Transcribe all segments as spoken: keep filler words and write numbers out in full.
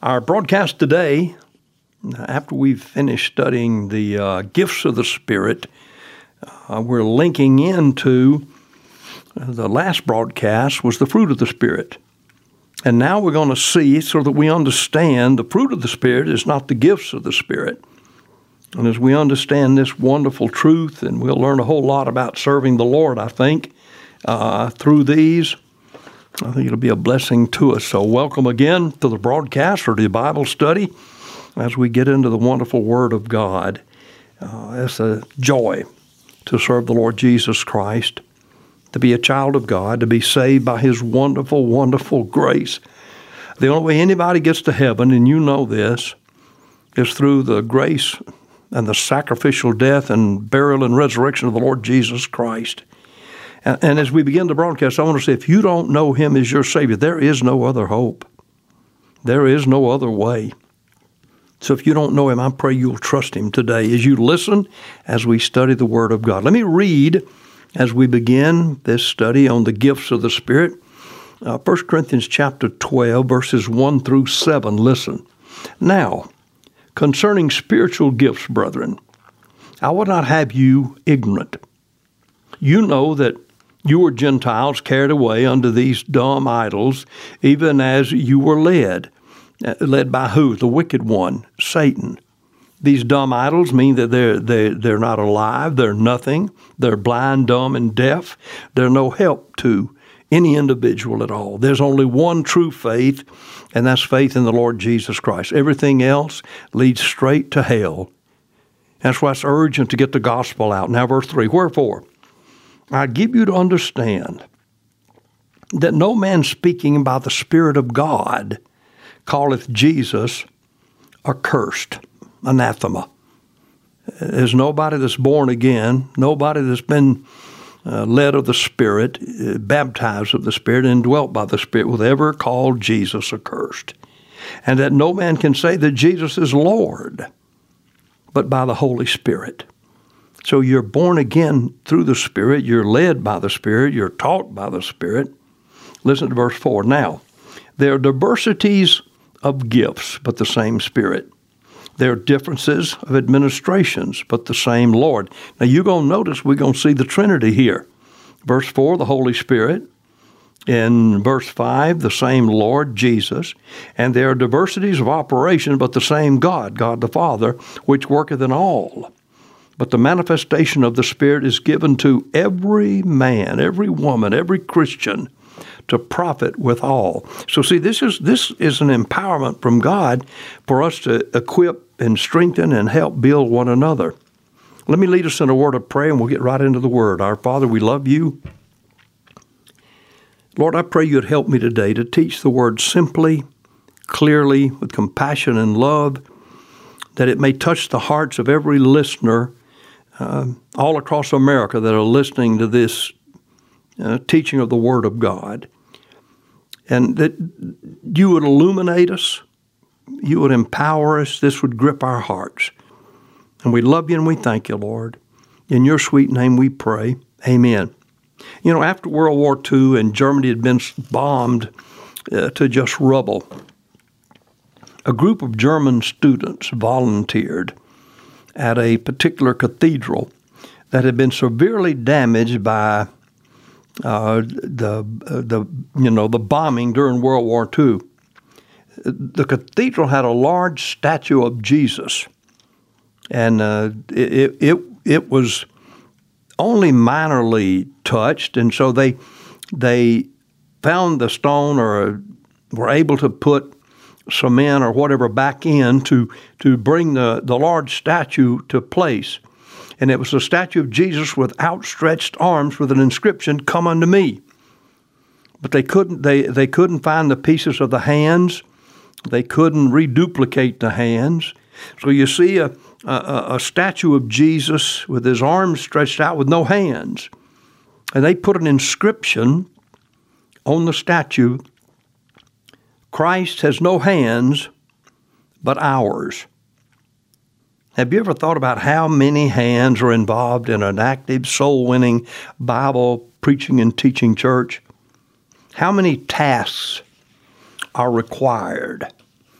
Our broadcast today, after we've finished studying the uh, gifts of the Spirit, uh, we're linking into uh, the last broadcast was the fruit of the Spirit. And now we're going to see so that we understand the fruit of the Spirit is not the gifts of the Spirit. And as we understand this wonderful truth, and we'll learn a whole lot about serving the Lord, I think, uh, through these, I think it'll be a blessing to us. So welcome again to the broadcast or to the Bible study as we get into the wonderful Word of God. Uh, it's a joy to serve the Lord Jesus Christ, to be a child of God, to be saved by His wonderful, wonderful grace. The only way anybody gets to heaven, and you know this, is through the grace and the sacrificial death and burial and resurrection of the Lord Jesus Christ. And, and as we begin the broadcast, I want to say, if you don't know Him as your Savior, there is no other hope. There is no other way. So if you don't know Him, I pray you'll trust Him today as you listen, as we study the Word of God. Let me read, as we begin this study on the gifts of the Spirit, uh, First Corinthians chapter twelve, verses one through seven. Listen. Now, concerning spiritual gifts, brethren, I would not have you ignorant. You know that you were Gentiles carried away unto these dumb idols, even as you were led. Led by who? The wicked one, Satan. These dumb idols mean that they're, they're, they're not alive, they're nothing, they're blind, dumb, and deaf. They're no help to any individual at all. There's only one true faith, and that's faith in the Lord Jesus Christ. Everything else leads straight to hell. That's why it's urgent to get the gospel out. Now, verse three, wherefore, I give you to understand that no man speaking by the Spirit of God calleth Jesus accursed, anathema. There's nobody that's born again, nobody that's been uh, led of the Spirit, uh, baptized of the Spirit, and dwelt by the Spirit, will ever call Jesus accursed. And that no man can say that Jesus is Lord, but by the Holy Spirit. So you're born again through the Spirit, you're led by the Spirit, you're taught by the Spirit. Listen to verse four. Now, there are diversities of gifts, but the same Spirit. There are differences of administrations, but the same Lord. Now you're going to notice we're going to see the Trinity here. Verse four, the Holy Spirit. In verse five, the same Lord Jesus. And there are diversities of operation, but the same God, God the Father, which worketh in all. But the manifestation of the Spirit is given to every man, every woman, every Christian to profit withal. So see, this is this is an empowerment from God for us to equip and strengthen and help build one another. Let me lead us in a word of prayer, and we'll get right into the Word. Our Father, we love you. Lord, I pray you'd help me today to teach the Word simply, clearly, with compassion and love, that it may touch the hearts of every listener uh, all across America that are listening to this uh, teaching of the Word of God. And that you would illuminate us, you would empower us, this would grip our hearts. And we love you and we thank you, Lord. In your sweet name we pray. Amen. You know, after World War Two and Germany had been bombed uh, to just rubble, a group of German students volunteered at a particular cathedral that had been severely damaged by uh, the uh, the you know the bombing during World War Two. The cathedral had a large statue of Jesus, and uh, it it it was only minorly touched, and so they they found the stone, or were able to put cement or whatever back in to to bring the, the large statue to place. And it was a statue of Jesus with outstretched arms with an inscription, "Come unto me." But they couldn't they, they couldn't find the pieces of the hands. They couldn't reduplicate the hands. So you see a, a, a statue of Jesus with his arms stretched out with no hands. And they put an inscription on the statue, "Christ has no hands but ours." Have you ever thought about how many hands are involved in an active, soul-winning, Bible preaching and teaching church? How many tasks are required?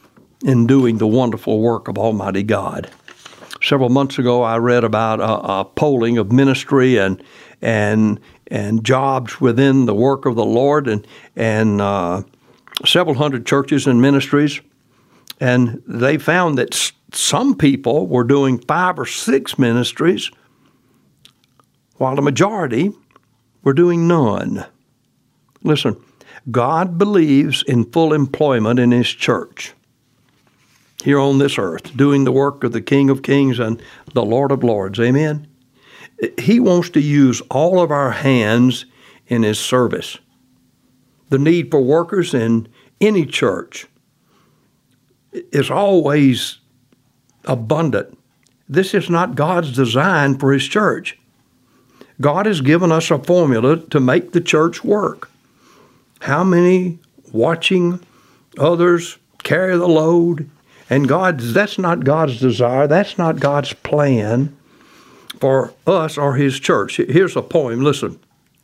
in doing the wonderful work of Almighty God. Several months ago, I read about a, a polling of ministry and and and jobs within the work of the Lord, and and uh, several hundred churches and ministries, and they found that s- some people were doing five or six ministries, while the majority were doing none. Listen, God believes in full employment in His church here on this earth, doing the work of the King of Kings and the Lord of Lords. Amen? He wants to use all of our hands in His service. The need for workers in any church is always abundant. This is not God's design for His church. God has given us a formula to make the church work. How many watching others carry the load? And God, that's not God's desire. That's not God's plan for us or His church. Here's a poem. Listen.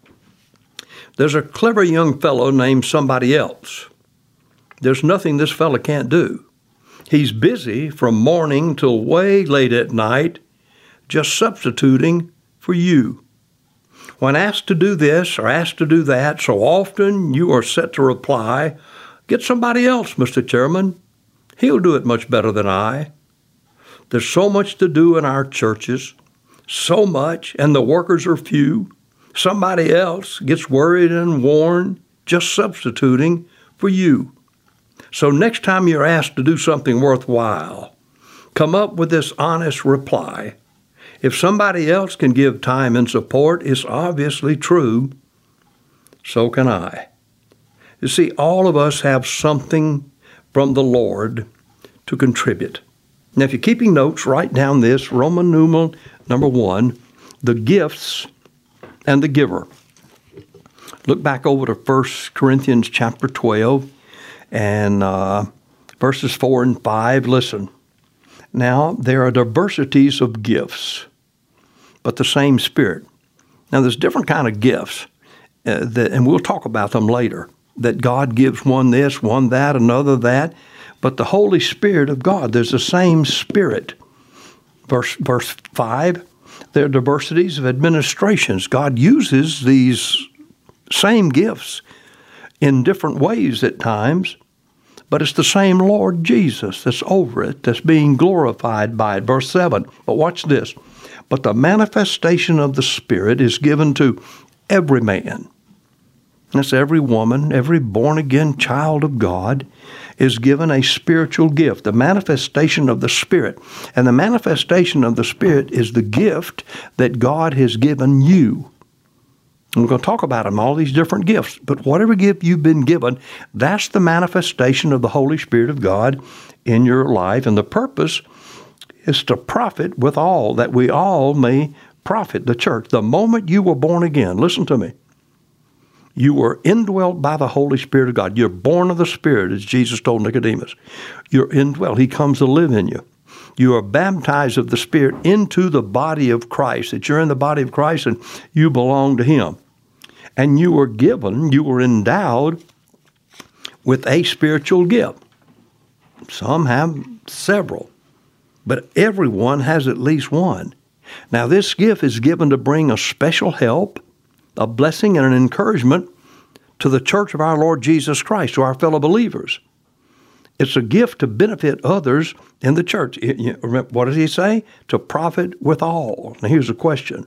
There's a clever young fellow named somebody else. There's nothing this fellow can't do. He's busy from morning till way late at night, just substituting for you. When asked to do this or asked to do that, so often you are set to reply, "Get somebody else, Mister Chairman. He'll do it much better than I." There's so much to do in our churches, so much, and the workers are few. Somebody else gets worried and worn just substituting for you. So next time you're asked to do something worthwhile, come up with this honest reply. If somebody else can give time and support, it's obviously true. So can I. You see, all of us have something from the Lord to contribute. Now, if you're keeping notes, write down this, Roman numeral number one, the gifts and the giver. Look back over to First Corinthians chapter twelve and uh, verses four and five. Listen. Now, there are diversities of gifts, but the same Spirit. Now, there's different kind of gifts, uh, that, and we'll talk about them later, that God gives one this, one that, another that. But the Holy Spirit of God, there's the same Spirit. Verse, verse five, there are diversities of administrations. God uses these same gifts in different ways at times, but it's the same Lord Jesus that's over it, that's being glorified by it. Verse seven, but watch this. But the manifestation of the Spirit is given to every man. That's every woman, every born-again child of God is given a spiritual gift, the manifestation of the Spirit. And the manifestation of the Spirit is the gift that God has given you. And we're going to talk about them, all these different gifts. But whatever gift you've been given, that's the manifestation of the Holy Spirit of God in your life. And the purpose is to profit with all, that we all may profit the church. The moment you were born again, listen to me, you were indwelt by the Holy Spirit of God. You're born of the Spirit, as Jesus told Nicodemus. You're indwelt. He comes to live in you. You are baptized of the Spirit into the body of Christ, that you're in the body of Christ and you belong to Him. And you were given, you were endowed with a spiritual gift. Some have several, but everyone has at least one. Now, this gift is given to bring a special help, a blessing, and an encouragement to the church of our Lord Jesus Christ, to our fellow believers. It's a gift to benefit others in the church. What does he say? To profit with all. Now, here's the question.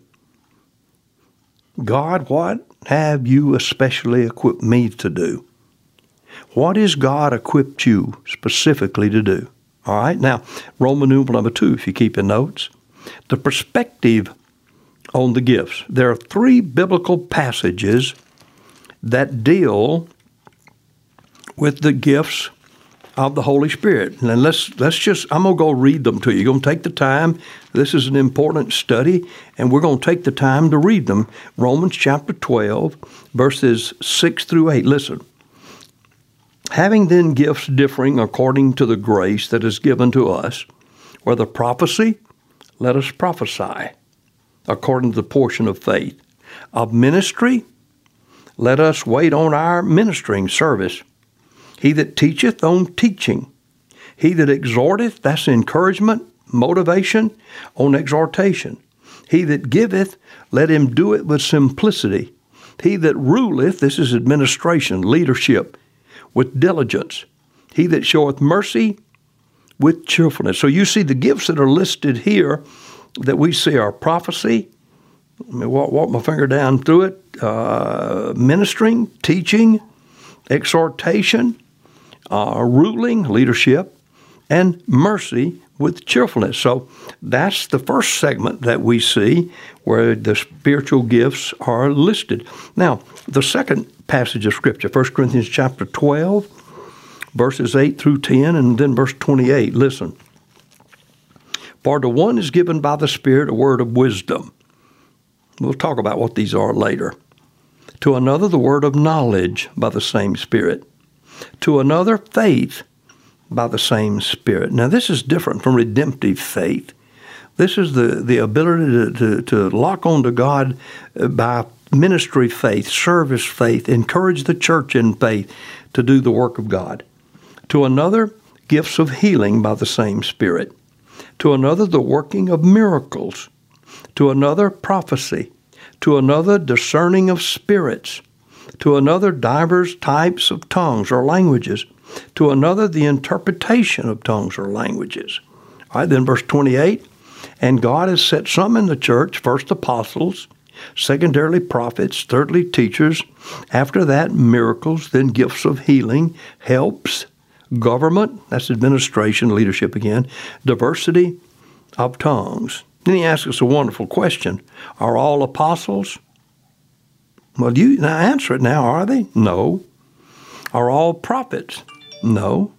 God, what have you especially equipped me to do? What has God equipped you specifically to do? All right, now, Roman numeral number two, if you keep your notes. The perspective on the gifts. There are three biblical passages that deal with the gifts of the Holy Spirit. And let's let's just, I'm going to go read them to you. You're going to take the time. This is an important study, and we're going to take the time to read them. Romans chapter twelve, verses six through eight. Listen. Having then gifts differing according to the grace that is given to us, whether prophecy, let us prophesy according to the portion of faith. Of ministry, let us wait on our ministering service. He that teacheth on teaching. He that exhorteth, that's encouragement, motivation on exhortation. He that giveth, let him do it with simplicity. He that ruleth, this is administration, leadership, with diligence. He that showeth mercy, with cheerfulness. So you see the gifts that are listed here that we see are prophecy. Let me walk, walk my finger down through it. Uh, ministering, teaching, exhortation, uh, ruling, leadership, and mercy with cheerfulness. So that's the first segment that we see where the spiritual gifts are listed. Now, the second passage of Scripture, First Corinthians chapter twelve, verses eight through ten, and then verse twenty-eight. Listen. For to one is given by the Spirit a word of wisdom. We'll talk about what these are later. To another, the word of knowledge by the same Spirit. To another, faith by the same Spirit. Now, this is different from redemptive faith. This is the, the ability to, to, to lock on to God by ministry faith, service faith, encourage the church in faith to do the work of God. To another, gifts of healing by the same Spirit. To another, the working of miracles. To another, prophecy. To another, discerning of spirits. To another, divers types of tongues or languages. To another, the interpretation of tongues or languages. All right, then verse twenty-eight, and God has set some in the church, first apostles, secondarily prophets, thirdly teachers, after that miracles, then gifts of healing, helps, government, that's administration, leadership again, diversity of tongues. Then he asks us a wonderful question. Are all apostles? Well, you now answer it now, are they? No. Are all prophets? No.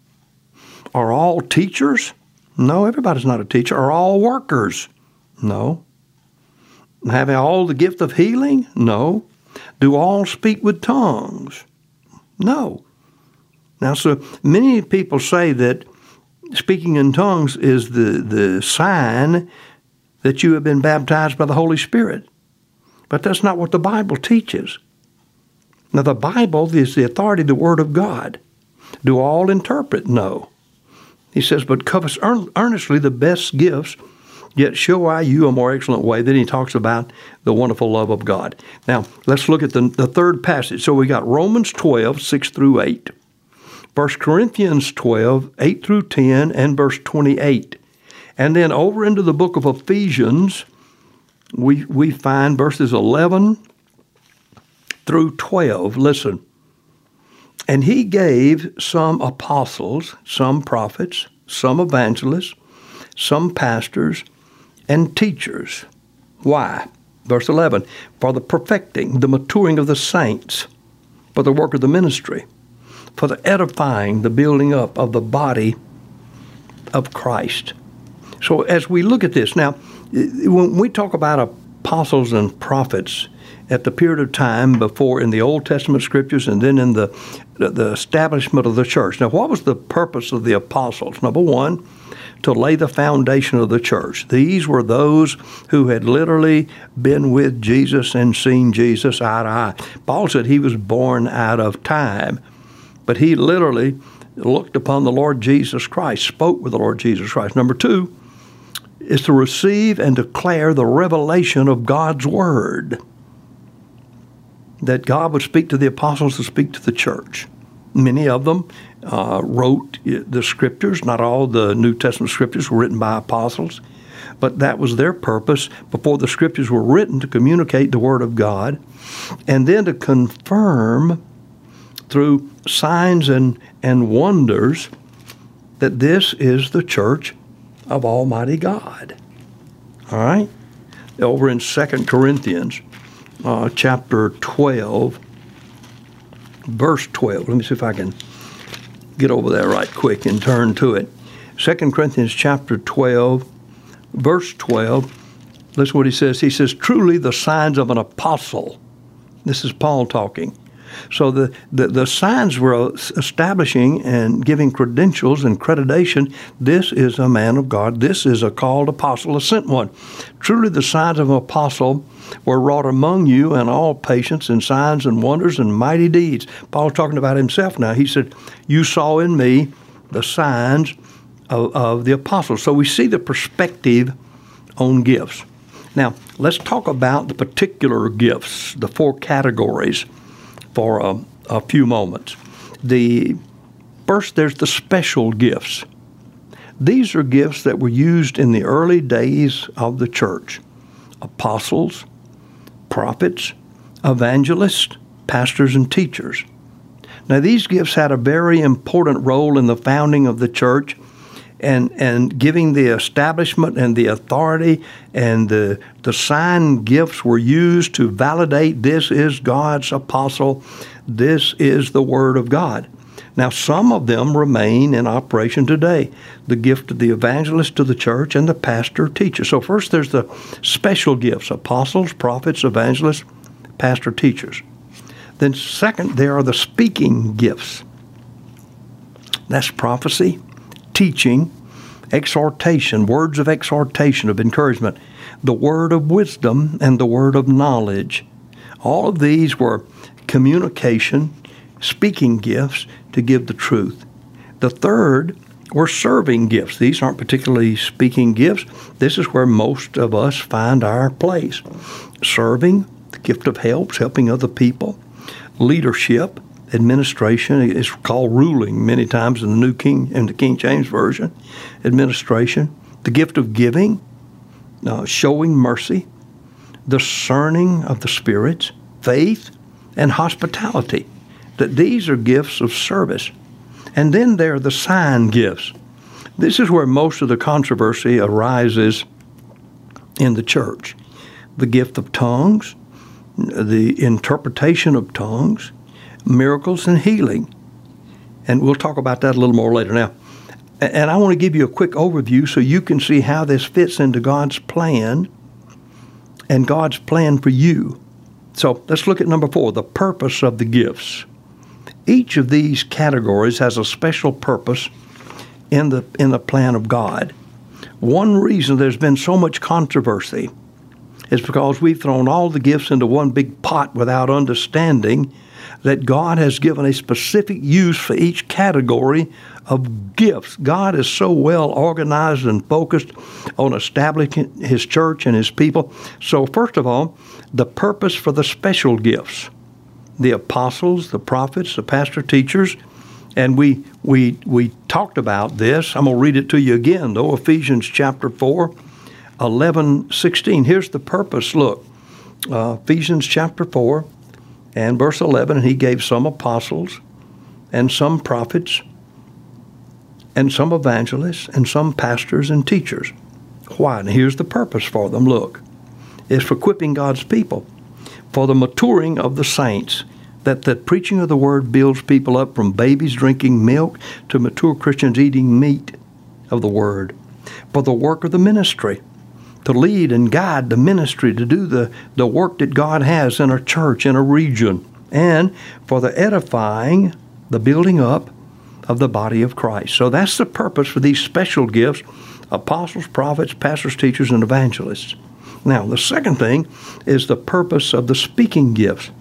Are all teachers? No, everybody's not a teacher. Are all workers? No. Have all the gift of healing? No. Do all speak with tongues? No. Now, so many people say that speaking in tongues is the, the sign that you have been baptized by the Holy Spirit. But that's not what the Bible teaches. Now, the Bible is the authority of the Word of God. Do all interpret? No. He says, but covet earnestly the best gifts, yet show I you a more excellent way. Then he talks about the wonderful love of God. Now, let's look at the, the third passage. So we got Romans twelve, six through eight. First Corinthians twelve, eight through ten, and verse twenty-eight. And then over into the book of Ephesians, we, we find verses eleven through twelve. Listen. And he gave some apostles, some prophets, some evangelists, some pastors, and teachers. Why? Verse eleven, for the perfecting, the maturing of the saints, for the work of the ministry, for the edifying, the building up of the body of Christ. So as we look at this, now, when we talk about apostles and prophets, at the period of time before in the Old Testament scriptures and then in the, the establishment of the church. Now, what was the purpose of the apostles? Number one, to lay the foundation of the church. These were those who had literally been with Jesus and seen Jesus eye to eye. Paul said he was born out of time, but he literally looked upon the Lord Jesus Christ, spoke with the Lord Jesus Christ. Number two is to receive and declare the revelation of God's Word. That God would speak to the apostles to speak to the church. Many of them uh, wrote the scriptures. Not all the New Testament scriptures were written by apostles, but that was their purpose before the scriptures were written, to communicate the Word of God, and then to confirm through signs and, and wonders that this is the church of Almighty God. All right? Over in Second Corinthians, Uh, chapter twelve, verse twelve. Let me see if I can get over there right quick and turn to it. Second Corinthians chapter twelve, verse twelve. Listen what he says. He says, truly the signs of an apostle. This is Paul talking. So the, the, the signs were establishing and giving credentials and accreditation. This is a man of God. This is a called apostle, a sent one. Truly the signs of an apostle were wrought among you, and all patience and signs and wonders and mighty deeds. Paul talking about himself now. He said, you saw in me the signs of, of the apostles. So we see the perspective on gifts. Now, let's talk about the particular gifts, the four categories, for a, a few moments. The first, there's the special gifts. These are gifts that were used in the early days of the church. Apostles, prophets, evangelists, pastors, and teachers. Now, these gifts had a very important role in the founding of the church and, and giving the establishment and the authority, and the, the sign gifts were used to validate this is God's apostle, this is the Word of God. Now, some of them remain in operation today. The gift of the evangelist to the church and the pastor teacher. So first there's the special gifts, apostles, prophets, evangelists, pastor teachers. Then second, there are the speaking gifts. That's prophecy, teaching, exhortation, words of exhortation, of encouragement, the word of wisdom, and the word of knowledge. All of these were communication, speaking gifts to give the truth. The third were serving gifts. These aren't particularly speaking gifts. This is where most of us find our place. Serving, the gift of helps, helping other people. Leadership, administration is called ruling many times in the New King, in the King James Version. Administration, the gift of giving, uh, showing mercy, discerning of the spirits, faith, and hospitality. That these are gifts of service. And then there are the sign gifts. This is where most of the controversy arises in the church. The gift of tongues, the interpretation of tongues, miracles and healing. And we'll talk about that a little more later. Now, and I want to give you a quick overview so you can see how this fits into God's plan and God's plan for you. So let's look at number four, the purpose of the gifts. Each of these categories has a special purpose in the in the plan of God. One reason there's been so much controversy is because we've thrown all the gifts into one big pot without understanding that God has given a specific use for each category of gifts. God is so well organized and focused on establishing His church and His people. So first of all, the purpose for the special gifts. The apostles, the prophets, the pastor teachers, and we we we talked about this. I'm going to read it to you again, though. Ephesians chapter four, eleven, sixteen. Here's the purpose. Look, uh, Ephesians chapter four and verse eleven, and He gave some apostles and some prophets and some evangelists and some pastors and teachers. Why? And here's the purpose for them. Look, it's for equipping God's people, for the maturing of the saints, that the preaching of the word builds people up from babies drinking milk to mature Christians eating meat of the word, for the work of the ministry, to lead and guide the ministry, to do the, the work that God has in a church, in a region, and for the edifying, the building up of the body of Christ. So that's the purpose for these special gifts, apostles, prophets, pastors, teachers, and evangelists. Now, the second thing is the purpose of the speaking gifts.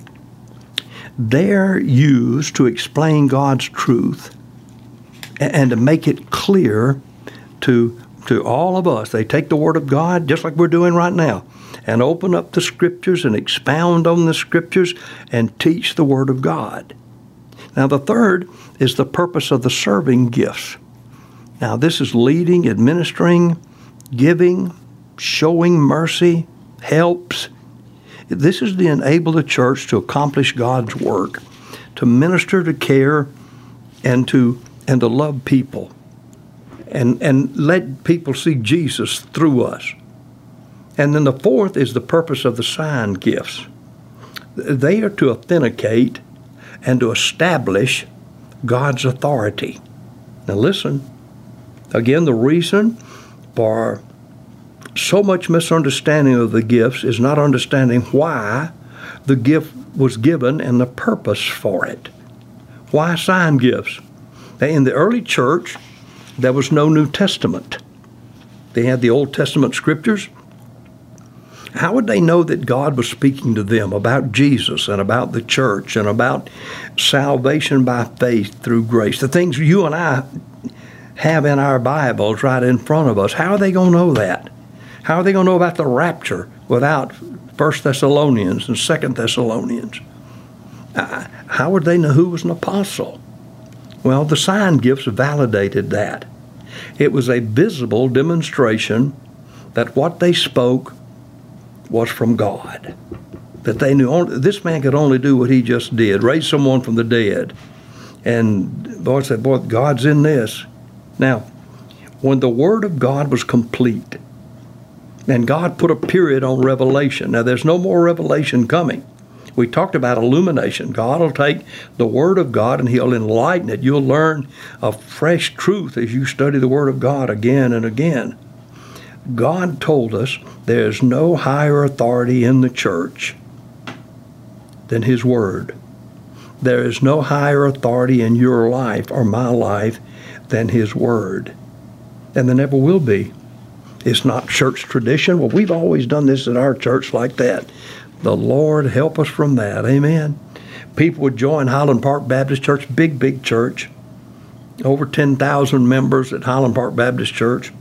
They're used to explain God's truth and to make it clear to, to all of us. They take the Word of God, just like we're doing right now, and open up the Scriptures and expound on the Scriptures and teach the Word of God. Now, the third is the purpose of the serving gifts. Now, this is leading, administering, giving, showing mercy, helps. This is to enable the church to accomplish God's work, to minister, to care, and to and to love people, and, and let people see Jesus through us. And then the fourth is the purpose of the sign gifts. They are to authenticate and to establish God's authority. Now listen, again, the reason for so much misunderstanding of the gifts is not understanding why the gift was given and the purpose for it. Why sign gifts? In the early church, there was no New Testament. They had the Old Testament scriptures, How would they know that God was speaking to them about Jesus and about the church and about salvation by faith through grace? The things you and I have in our Bibles right in front of us. How are they going to know that? How are they going to know about the rapture without First Thessalonians and Second Thessalonians? Uh, how would they know who was an apostle? Well, the sign gifts validated that. It was a visible demonstration that what they spoke was from God. That they knew only, this man could only do what he just did, raise someone from the dead. And boy said, boy, God's in this. Now, when the Word of God was complete, and God put a period on revelation. Now, there's no more revelation coming. We talked about illumination. God will take the Word of God and He'll enlighten it. You'll learn a fresh truth as you study the Word of God again and again. God told us there's no higher authority in the church than His Word. There is no higher authority in your life or my life than His Word. And there never will be. It's not church tradition. Well, we've always done this in our church like that. The Lord help us from that. Amen. People would join Highland Park Baptist Church, big, big church. Over ten thousand members at Highland Park Baptist Church.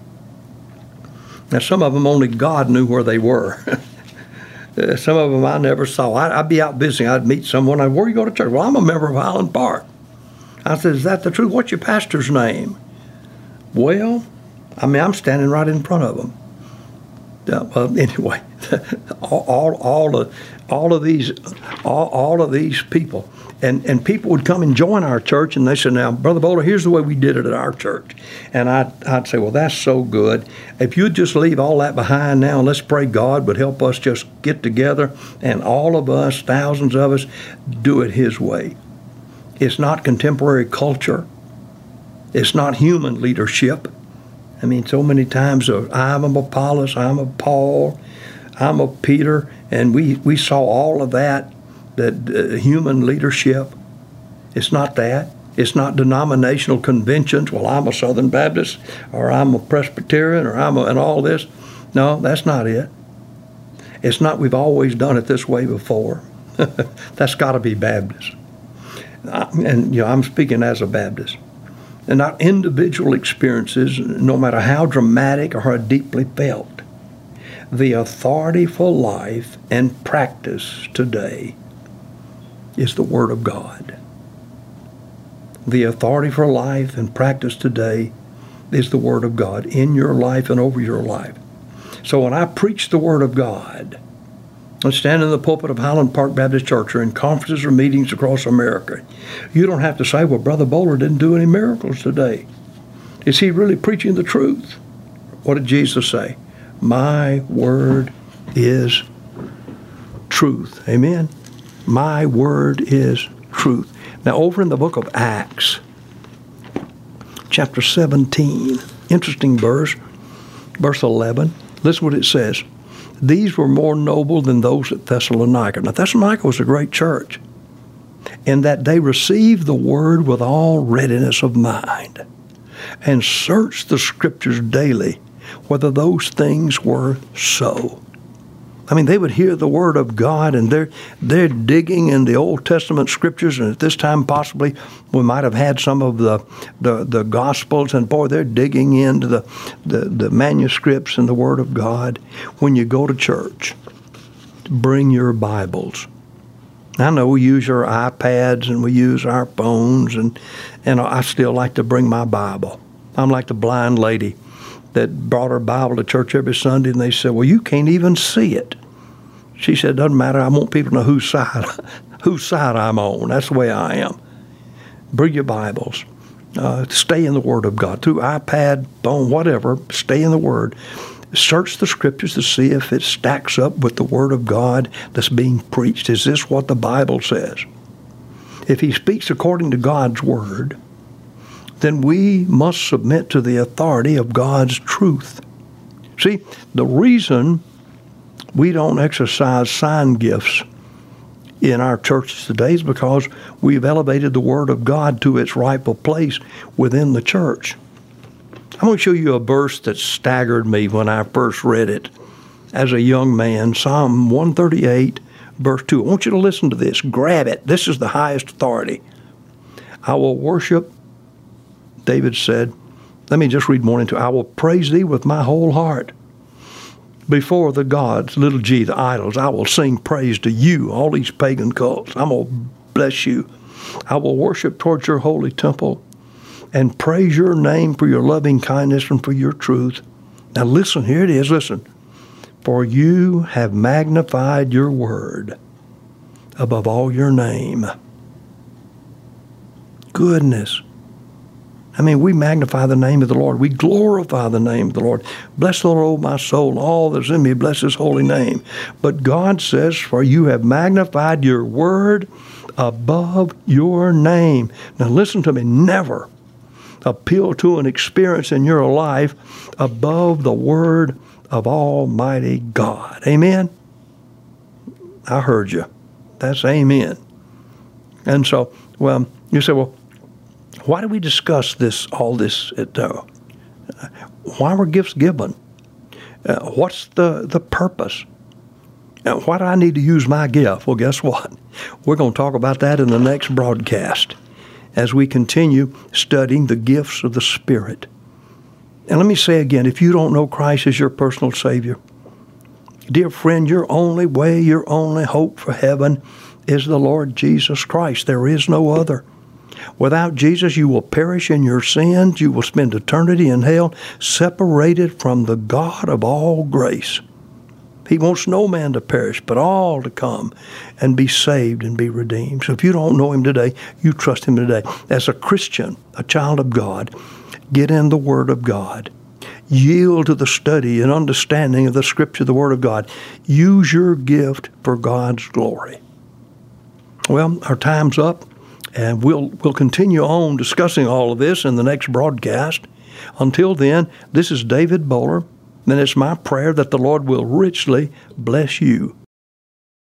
Now, some of them only God knew where they were. Some of them I never saw. I'd be out visiting. I'd meet someone. I'd, where you go to church? Well, I'm a member of Highland Park. I said, is that the truth? What's your pastor's name? Well, I mean, I'm standing right in front of them. Uh, well, anyway, all, all, all of, all of these, all, all of these people, and and people would come and join our church, and they said, "Now, Brother Bowler, here's the way we did it at our church." And I'd, I'd say, "Well, that's so good. If you'd just leave all that behind now, and let's pray God would help us just get together, and all of us, thousands of us, do it His way." It's not contemporary culture. It's not human leadership. I mean, so many times uh, I'm a Apollos, I'm a Paul, I'm a Peter, and we, we saw all of that, that uh, human leadership. It's not that. It's not denominational conventions. Well, I'm a Southern Baptist, or I'm a Presbyterian, or I'm a, and all this. No, that's not it. It's not we've always done it this way before. That's got to be Baptist. I, and, you know, I'm speaking as a Baptist. And not individual experiences, no matter how dramatic or how deeply felt. The authority for life and practice today is the Word of God. The authority for life and practice today is the Word of God in your life and over your life. So when I preach the Word of God, I stand in the pulpit of Highland Park Baptist Church or in conferences or meetings across America, you don't have to say, well, Brother Bowler didn't do any miracles today. Is he really preaching the truth? What did Jesus say? My word is truth. Amen? My word is truth. Now, over in the book of Acts, chapter seventeen, interesting verse, verse eleven, listen what it says. These were more noble than those at Thessalonica. Now, Thessalonica was a great church, in that they received the word with all readiness of mind and searched the Scriptures daily whether those things were so. I mean, they would hear the Word of God, and they're, they're digging in the Old Testament Scriptures, and at this time possibly we might have had some of the the, the Gospels, and boy, they're digging into the, the, the manuscripts and the Word of God. When you go to church, bring your Bibles. I know we use our iPads and we use our phones, and, and I still like to bring my Bible. I'm like the blind lady that brought her Bible to church every Sunday, and they said, well, you can't even see it. She said, doesn't matter. I want people to know whose side, whose side I'm on. That's the way I am. Bring your Bibles. Uh, stay in the Word of God. Through iPad, phone, whatever, stay in the Word. Search the Scriptures to see if it stacks up with the Word of God that's being preached. Is this what the Bible says? If he speaks according to God's Word, then we must submit to the authority of God's truth. See, the reason we don't exercise sign gifts in our churches today is because we've elevated the Word of God to its rightful place within the church. I'm going to show you a verse that staggered me when I first read it. as a young man. Psalm one thirty-eight, verse two. I want you to listen to this. Grab it. This is the highest authority. I will worship, David said. Let me just read more into it. I will praise thee with my whole heart. Before the gods, little g, the idols, I will sing praise to you, all these pagan cults. I'm going to bless you. I will worship towards your holy temple and praise your name for your loving kindness and for your truth. Now listen, here it is, listen. For you have magnified your word above all your name. Goodness. I mean, we magnify the name of the Lord. We glorify the name of the Lord. Bless the Lord, O my soul, all that's in me, bless his holy name. But God says, for you have magnified your word above your name. Now listen to me, never appeal to an experience in your life above the word of Almighty God. Amen? I heard you. That's amen. And so, well, you say, well, why do we discuss this, all this? Uh, why were gifts given? Uh, what's the, the purpose? Uh, why do I need to use my gift? Well, guess what? We're going to talk about that in the next broadcast as we continue studying the gifts of the Spirit. And let me say again, if you don't know Christ as your personal Savior, dear friend, your only way, your only hope for heaven is the Lord Jesus Christ. There is no other. Without Jesus, you will perish in your sins. You will spend eternity in hell, separated from the God of all grace. He wants no man to perish, but all to come and be saved and be redeemed. So if you don't know him today, you trust him today. As a Christian, a child of God, get in the Word of God. Yield to the study and understanding of the Scripture, the Word of God. Use your gift for God's glory. Well, our time's up. And we'll we'll continue on discussing all of this in the next broadcast. Until then, this is David Bowler, and it's my prayer that the Lord will richly bless you.